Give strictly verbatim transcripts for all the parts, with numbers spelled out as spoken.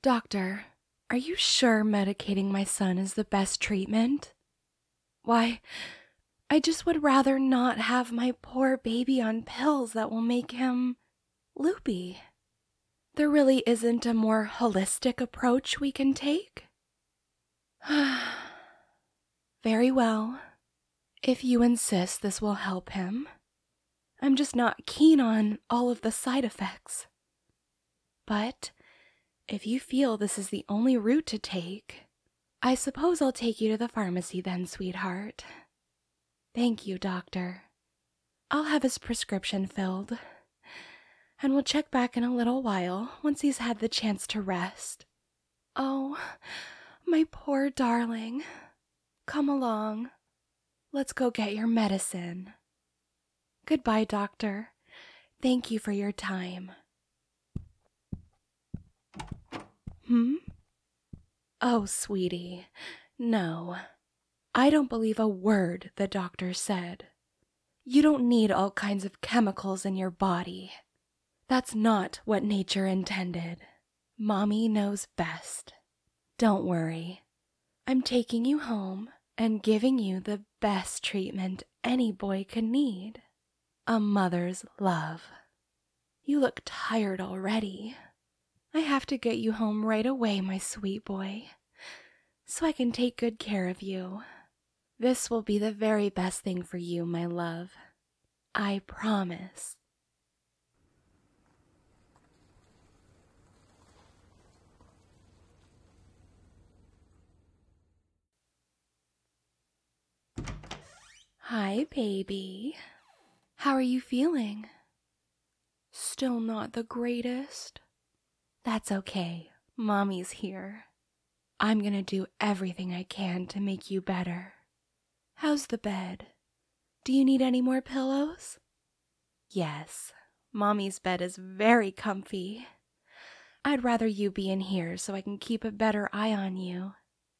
Doctor, are you sure medicating my son is the best treatment? Why, I just would rather not have my poor baby on pills that will make him loopy. There really isn't a more holistic approach we can take? Very well. If you insist this will help him. I'm just not keen on all of the side effects. But if you feel this is the only route to take, I suppose I'll take you to the pharmacy then, sweetheart. Thank you, doctor. I'll have his prescription filled, and we'll check back in a little while once he's had the chance to rest. Oh, my poor darling. Come along. Let's go get your medicine. Goodbye, doctor. Thank you for your time. Hmm? Oh, sweetie, no. I don't believe a word the doctor said. You don't need all kinds of chemicals in your body. That's not what nature intended. Mommy knows best. Don't worry. I'm taking you home and giving you the best treatment any boy could need. A mother's love. You look tired already. I have to get you home right away, my sweet boy, so I can take good care of you. This will be the very best thing for you, my love. I promise. Hi, baby. How are you feeling? Still not the greatest? That's okay. Mommy's here. I'm gonna do everything I can to make you better. How's the bed? Do you need any more pillows? Yes, Mommy's bed is very comfy. I'd rather you be in here so I can keep a better eye on you.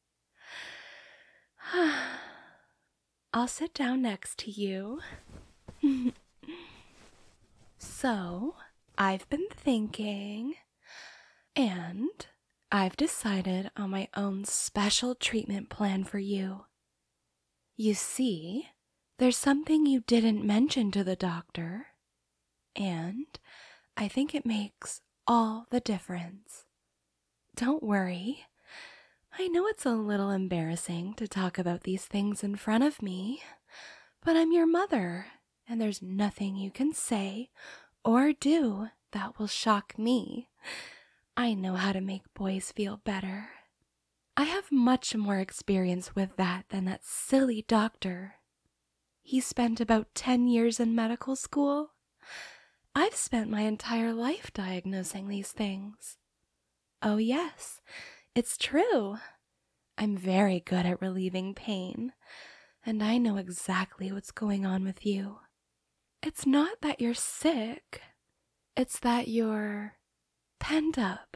I'll sit down next to you. So, I've been thinking, and I've decided on my own special treatment plan for you. You see, there's something you didn't mention to the doctor, and I think it makes all the difference. Don't worry. I know it's a little embarrassing to talk about these things in front of me, but I'm your mother, and there's nothing you can say or do that will shock me. I know how to make boys feel better. I have much more experience with that than that silly doctor. He spent about ten years in medical school. I've spent my entire life diagnosing these things. Oh yes, it's true. I'm very good at relieving pain, and I know exactly what's going on with you. It's not that you're sick, it's that you're penned up.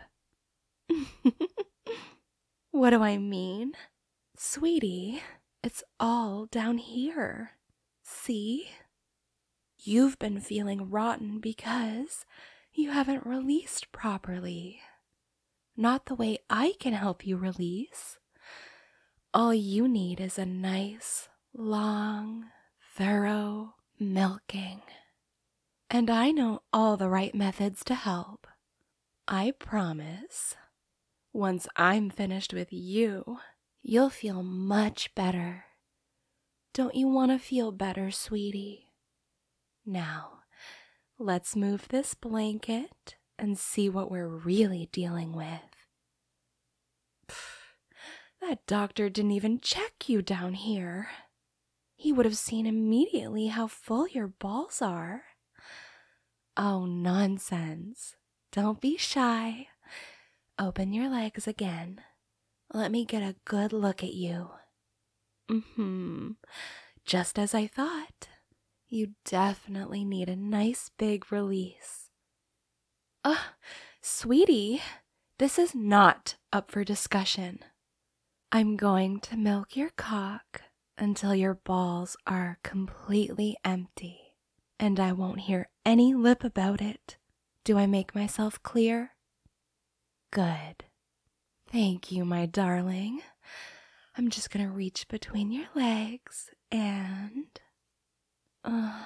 What do I mean? Sweetie, it's all down here. See? You've been feeling rotten because you haven't released properly. Not the way I can help you release. All you need is a nice, long, thorough milking. And I know all the right methods to help. I promise. Once I'm finished with you, you'll feel much better. Don't you want to feel better, sweetie? Now, let's move this blanket and see what we're really dealing with. Pfft, that doctor didn't even check you down here. He would have seen immediately how full your balls are. Oh, nonsense. Don't be shy. Open your legs again. Let me get a good look at you. Mm-hmm. Just as I thought. You definitely need a nice big release. Ugh, sweetie, this is not up for discussion. I'm going to milk your cock until your balls are completely empty, and I won't hear any lip about it. Do I make myself clear? Good. Thank you, my darling. I'm just gonna reach between your legs and... Uh,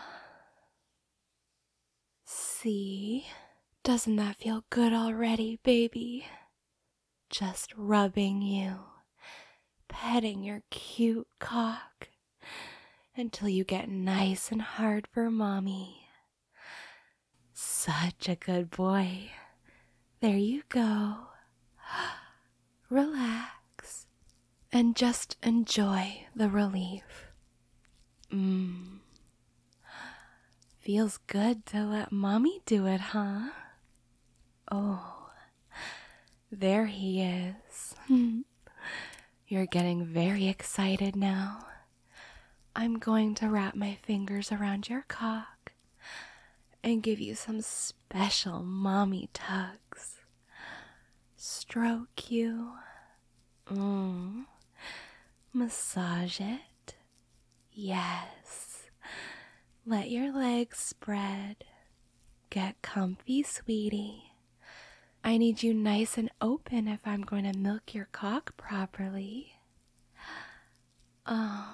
see? Doesn't that feel good already, baby? Just rubbing you, petting your cute cock until you get nice and hard for mommy. Such a good boy. There you go. Relax and just enjoy the relief. Mmm. Feels good to let mommy do it, huh? Oh, there he is. You're getting very excited now. I'm going to wrap my fingers around your cock and give you some special mommy tugs. Stroke you. Mm. Massage it. Yes. Let your legs spread. Get comfy, sweetie. I need you nice and open if I'm going to milk your cock properly. Oh.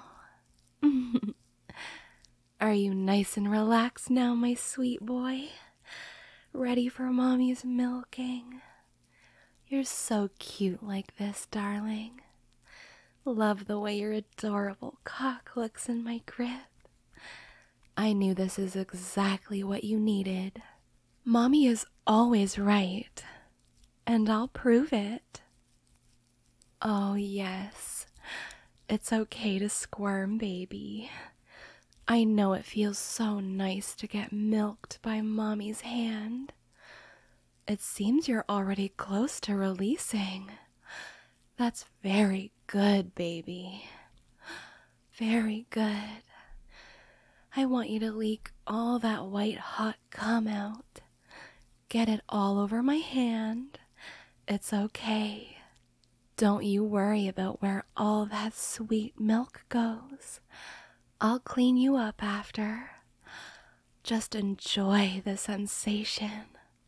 Are you nice and relaxed now, my sweet boy? Ready for mommy's milking? You're so cute like this, darling. Love the way your adorable cock looks in my grip. I knew this is exactly what you needed. Mommy is always right, and I'll prove it. Oh, yes. It's okay to squirm, baby. I know it feels so nice to get milked by mommy's hand. It seems you're already close to releasing. That's very good, baby. Very good. I want you to leak all that white hot cum out. Get it all over my hand. It's okay. Don't you worry about where all that sweet milk goes. I'll clean you up after. Just enjoy the sensation.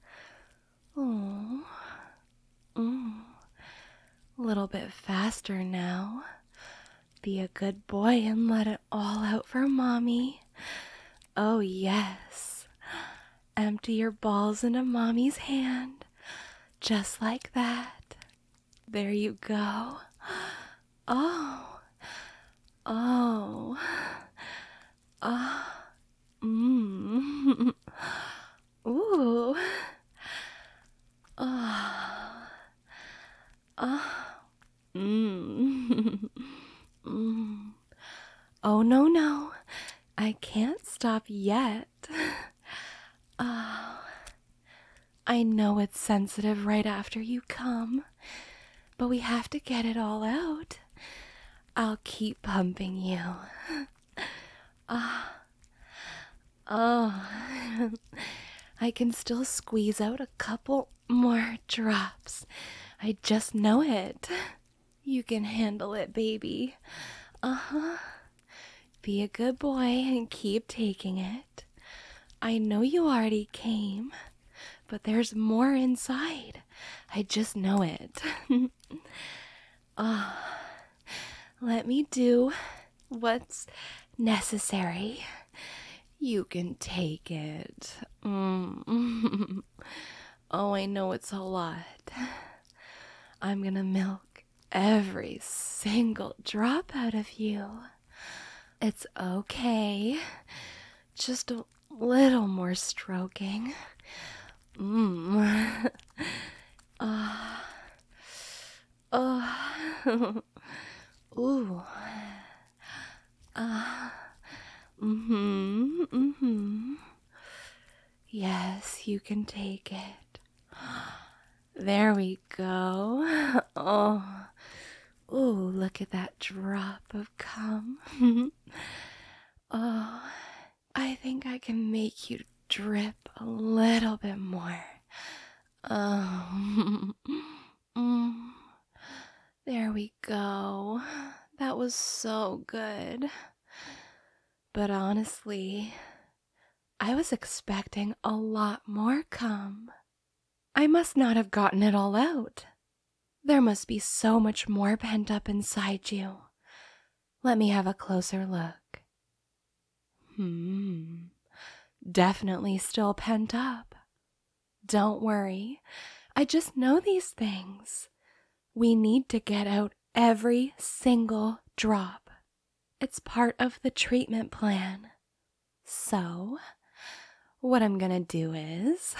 Oh, mm. A little bit faster now. Be a good boy and let it all out for mommy. Oh, yes. Empty your balls into mommy's hand. Just like that. There you go. Oh. Oh. Ah. Mmm. Ooh. Ah. Ah. Mmm. Mmm. Oh, no, no. I can't stop yet. Oh. I know it's sensitive right after you come, but we have to get it all out. I'll keep pumping you. Ah. Oh. I can still squeeze out a couple more drops. I just know it. You can handle it, baby. Uh-huh. Be a good boy and keep taking it. I know you already came, but there's more inside. I just know it. Ah. Oh. Let me do what's necessary. You can take it. Mm. Oh, I know it's a lot. I'm gonna milk every single drop out of you. It's okay. Just a little more stroking. Mmm. Ah. Oh. Ooh. Ah. Uh, mm-hmm. Mm-hmm. Yes, you can take it. There we go. Oh. Ooh, look at that drop of cum. Oh, I think I can make you drip a little bit more. Oh. Mm. There we go. That was so good. But honestly, I was expecting a lot more cum. I must not have gotten it all out. There must be so much more pent up inside you. Let me have a closer look. Hmm, definitely still pent up. Don't worry, I just know these things. We need to get out every single drop. It's part of the treatment plan. So, what I'm gonna do is...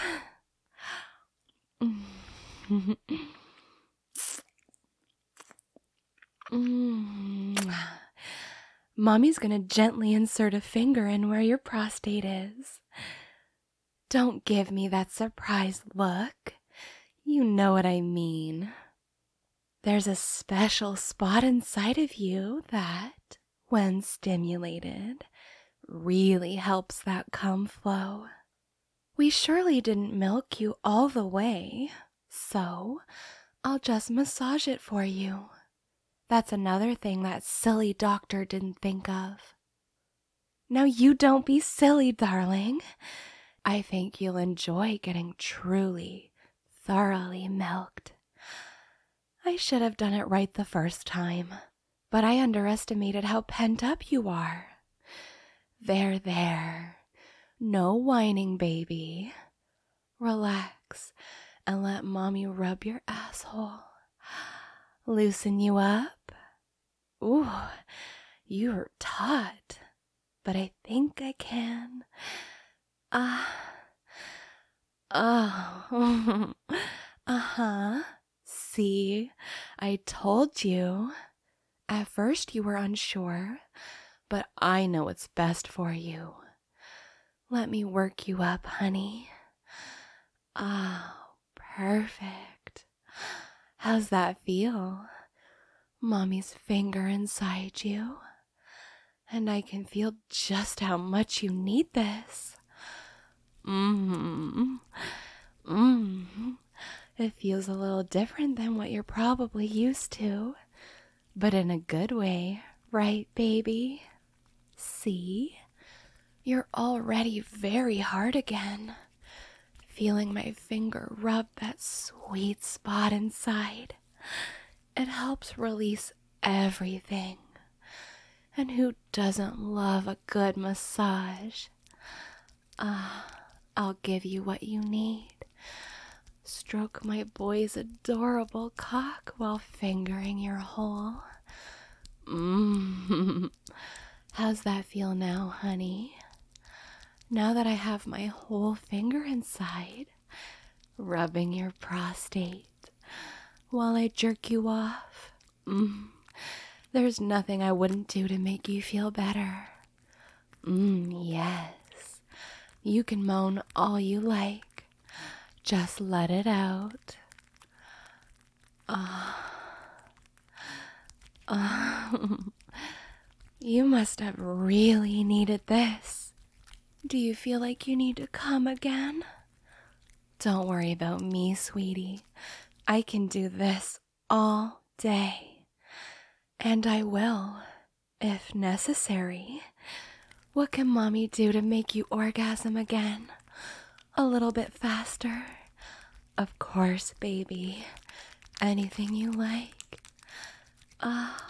Mommy's gonna gently insert a finger in where your prostate is. Don't give me that surprised look. You know what I mean. There's a special spot inside of you that, when stimulated, really helps that cum flow. We surely didn't milk you all the way, so I'll just massage it for you. That's another thing that silly doctor didn't think of. Now you don't be silly, darling. I think you'll enjoy getting truly, thoroughly milked. I should have done it right the first time, but I underestimated how pent up you are. There, there. No whining, baby. Relax and let mommy rub your asshole. Loosen you up. Ooh, you're taut, but I think I can. Ah. Oh. Uh-huh. See, I told you. At first you were unsure, but I know what's best for you. Let me work you up, honey. Oh, perfect. How's that feel? Mommy's finger inside you. And I can feel just how much you need this. Mmm. Mmm. It feels a little different than what you're probably used to, but in a good way, right, baby? See? You're already very hard again. Feeling my finger rub that sweet spot inside. It helps release everything. And who doesn't love a good massage? Ah, I'll give you what you need. Stroke my boy's adorable cock while fingering your hole. Mmm. How's that feel now, honey? Now that I have my whole finger inside, rubbing your prostate while I jerk you off. Mm. There's nothing I wouldn't do to make you feel better. Mmm, yes. You can moan all you like. Just let it out. Ah. Uh, uh, you must have really needed this. Do you feel like you need to come again? Don't worry about me, sweetie. I can do this all day. And I will, if necessary. What can mommy do to make you orgasm again? A little bit faster? Of course, baby. Anything you like. Ah.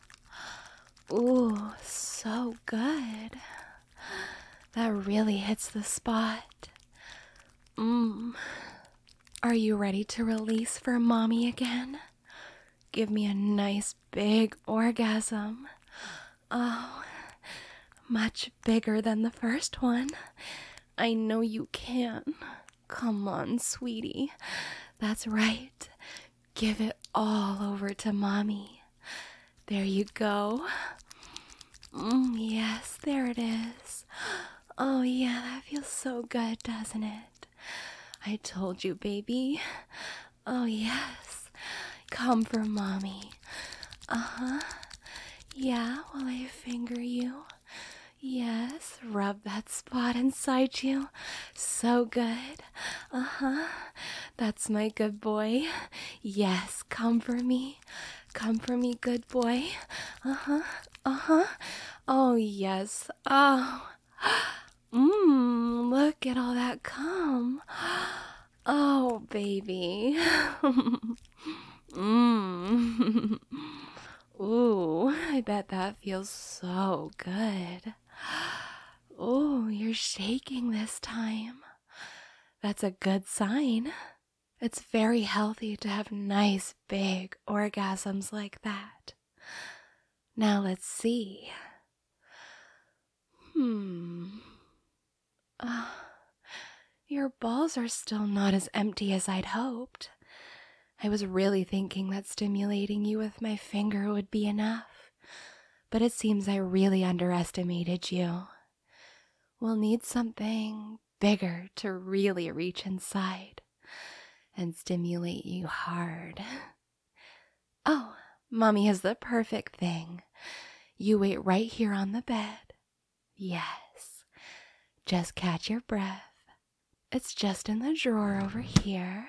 Ooh, so good. That really hits the spot. Mmm. Are you ready to release for mommy again? Give me a nice big orgasm. Oh, much bigger than the first one. I know you can. Come on, sweetie. That's right. Give it all over to mommy. There you go. Mm, yes, there it is. Oh, yeah, that feels so good, doesn't it? I told you, baby. Oh, yes. Come for mommy. Uh-huh. Yeah, while I finger you. Yes, rub that spot inside you. So good. Uh-huh. That's my good boy. Yes, come for me. Come for me, good boy. Uh-huh. Uh-huh. Oh, yes. Oh. Mmm, look at all that cum. Oh, baby. Mmm. Ooh, I bet that feels so good. Oh, you're shaking this time. That's a good sign. It's very healthy to have nice big orgasms like that. Now let's see. Hmm. Uh, your balls are still not as empty as I'd hoped. I was really thinking that stimulating you with my finger would be enough, but it seems I really underestimated you. We'll need something bigger to really reach inside and stimulate you hard. Oh, Mommy has the perfect thing. You wait right here on the bed. Yes, just catch your breath. It's just in the drawer over here.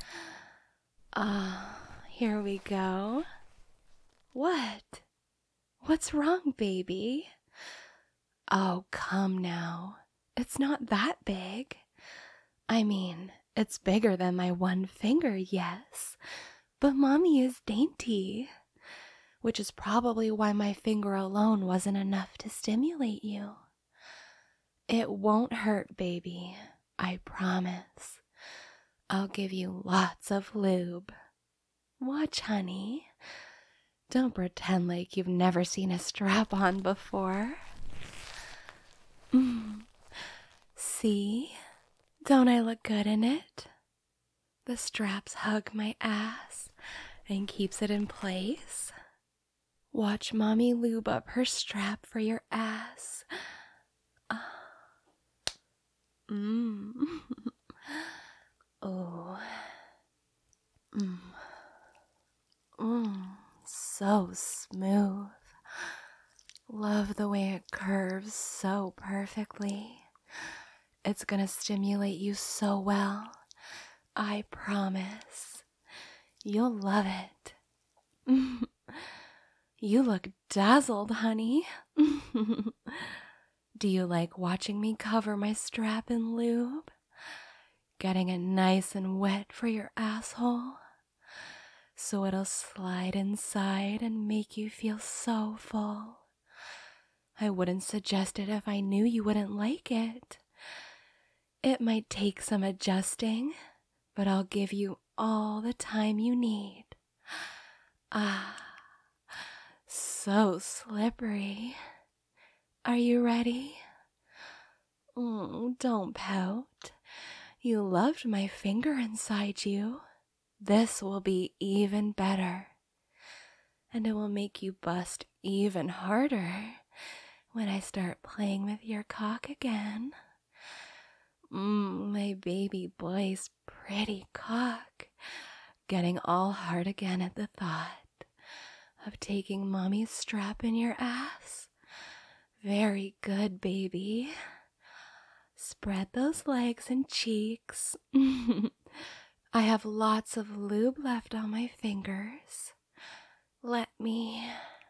Ah, uh, here we go. What? What's wrong, baby? Oh, come now. It's not that big. I mean, it's bigger than my one finger, yes, but Mommy is dainty, which is probably why my finger alone wasn't enough to stimulate you. It won't hurt, baby, I promise. I'll give you lots of lube. Watch, honey. Don't pretend like you've never seen a strap-on before. Mm. See? Don't I look good in it? The straps hug my ass and keeps it in place. Watch Mommy lube up her strap for your ass. Mmm. Oh. Mmm. Mmm. So smooth. Love the way it curves so perfectly. It's gonna stimulate you so well. I promise. You'll love it. You look dazzled, honey. Do you like watching me cover my strap in lube? Getting it nice and wet for your asshole? So it'll slide inside and make you feel so full. I wouldn't suggest it if I knew you wouldn't like it. It might take some adjusting, but I'll give you all the time you need. Ah, so slippery. Are you ready? Mm, don't pout. You loved my finger inside you. This will be even better. And it will make you bust even harder when I start playing with your cock again. Mmm, my baby boy's pretty cock. Getting all hard again at the thought of taking Mommy's strap in your ass. Very good, baby. Spread those legs and cheeks. I have lots of lube left on my fingers. Let me...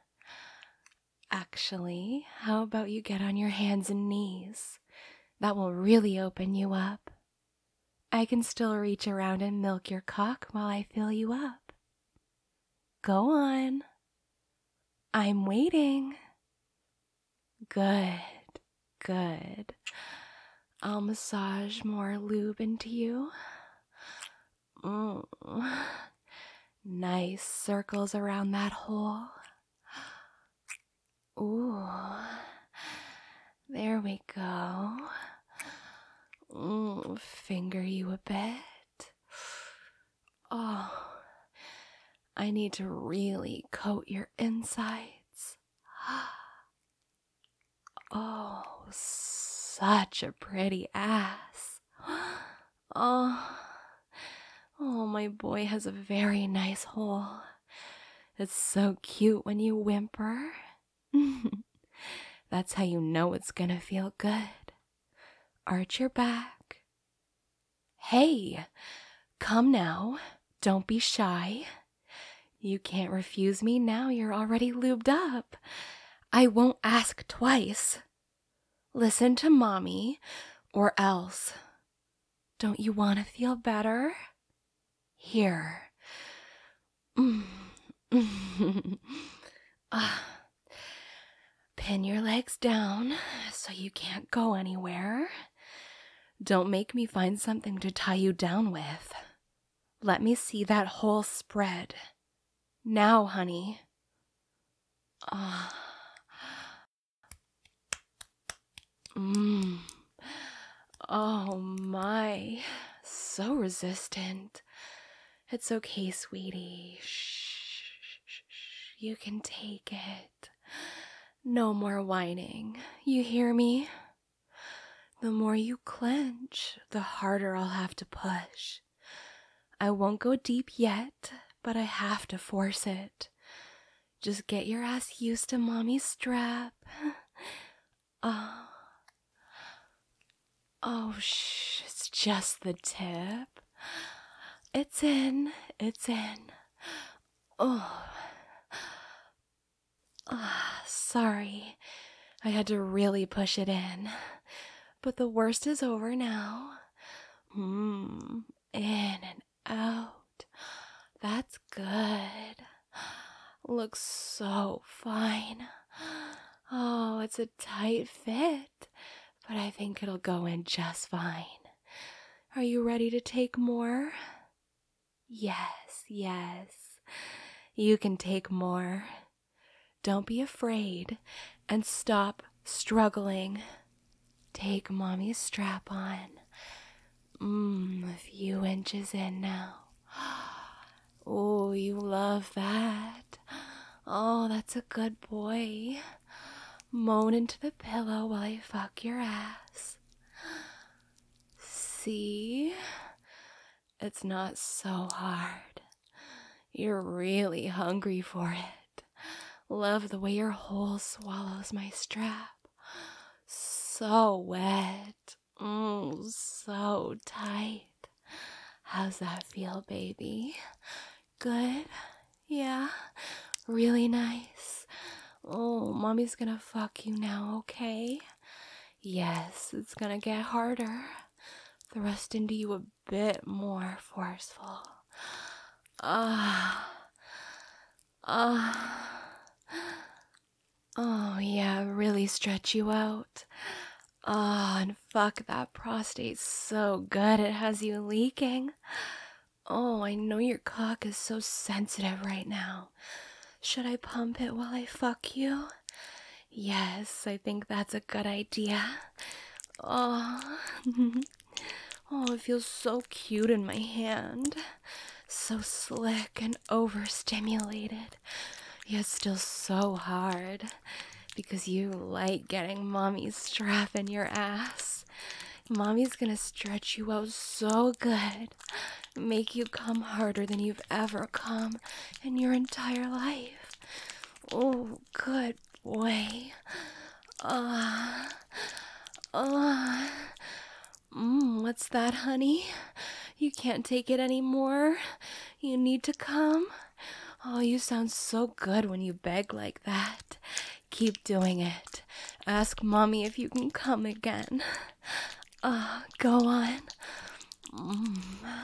Actually, how about you get on your hands and knees? That will really open you up. I can still reach around and milk your cock while I fill you up. Go on. I'm waiting. Good, good. I'll massage more lube into you. Mm. Nice circles around that hole. Ooh. There we go. Mm, finger you a bit. Oh, I need to really coat your insides. Oh, such a pretty ass. Oh, oh, my boy has a very nice hole. It's so cute when you whimper. That's how you know it's gonna feel good. Arch your back. Hey, come now. Don't be shy. You can't refuse me now you're already lubed up. I won't ask twice. Listen to Mommy, or else. Don't you want to feel better? Here. Mm. Ah, pin your legs down so you can't go anywhere. Don't make me find something to tie you down with. Let me see that whole spread. Now, honey. Ah. Mmm. Oh my. So resistant. It's okay, sweetie. Shh. You can take it. No more whining. You hear me? The more you clench, the harder I'll have to push. I won't go deep yet, but I have to force it. Just get your ass used to mommy's strap. Oh. Oh, shh, it's just the tip. It's in, it's in. Oh. Ah, sorry. I had to really push it in. But the worst is over now. Mmm, in and out. That's good. Looks so fine. Oh, it's a tight fit, but I think it'll go in just fine. Are you ready to take more? Yes, yes. You can take more. Don't be afraid and stop struggling. Take mommy's strap on. Mmm, a few inches in now. Oh, you love that. Oh, that's a good boy. Moan into the pillow while I fuck your ass. See? It's not so hard. You're really hungry for it. Love the way your hole swallows my strap. So wet. Mmm, so tight. How's that feel, baby? Good? Yeah? Really nice? Oh, mommy's gonna fuck you now, okay? Yes, it's gonna get harder. Thrust into you a bit more forceful. Ah. Ah. Oh, yeah, really stretch you out. Ah, and fuck, that prostate's so good it has you leaking. Oh, I know your cock is so sensitive right now. Should I pump it while I fuck you? Yes, I think that's a good idea. Oh, oh, it feels so cute in my hand. So slick and overstimulated, yet still so hard. Because you like getting mommy's strap in your ass. Mommy's gonna stretch you out so good, make you come harder than you've ever come in your entire life. Oh, good boy. Ah, uh, ah. Uh, mm, what's that, honey? You can't take it anymore? You need to come? Oh, you sound so good when you beg like that. Keep doing it. Ask mommy if you can come again. Ah, uh, go on. Mm.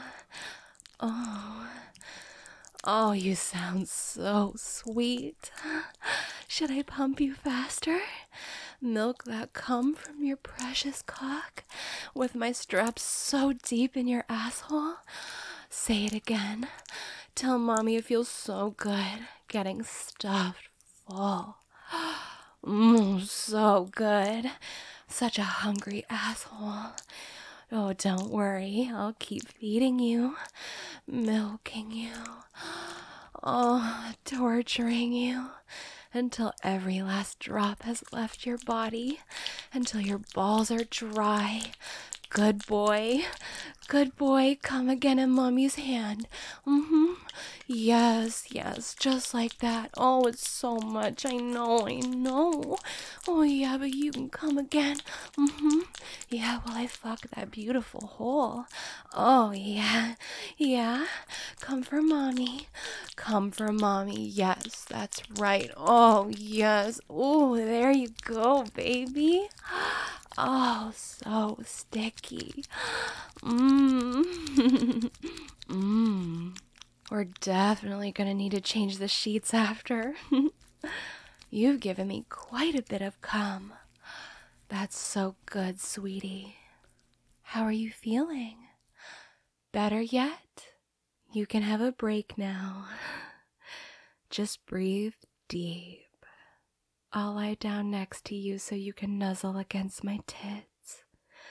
Oh. Oh, you sound so sweet. Should I pump you faster? Milk that cum from your precious cock with my strap so deep in your asshole? Say it again. Tell mommy it feels so good getting stuffed full. Mmm, so good. Such a hungry asshole. Oh, don't worry. I'll keep feeding you, milking you, oh, torturing you until every last drop has left your body, until your balls are dry. Good boy. Good boy. Come again in mommy's hand. Mm-hmm. Yes, yes, just like that. Oh, it's so much. I know, I know. Oh, yeah, but you can come again. Mm-hmm. Yeah, well, I fuck that beautiful hole. Oh, yeah. Yeah. Come for mommy. Come for mommy. Yes, that's right. Oh, yes. Oh, there you go, baby. Oh, so sticky. Mmm. Mmm. We're definitely gonna need to change the sheets after. You've given me quite a bit of cum. That's so good, sweetie. How are you feeling? Better yet? You can have a break now. Just breathe deep. I'll lie down next to you so you can nuzzle against my tits.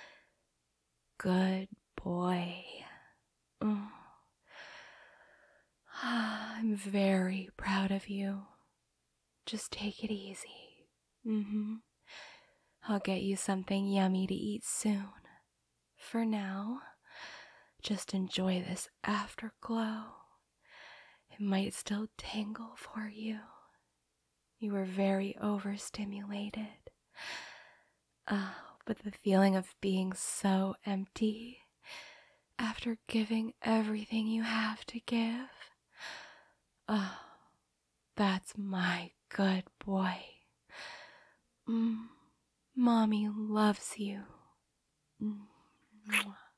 Good boy. Mm. I'm very proud of you. Just take it easy. Mm-hmm. I'll get you something yummy to eat soon. For now, just enjoy this afterglow. It might still tingle for you. You were very overstimulated. Oh, but the feeling of being so empty after giving everything you have to give. Oh, that's my good boy. Mm, Mommy loves you. Mm.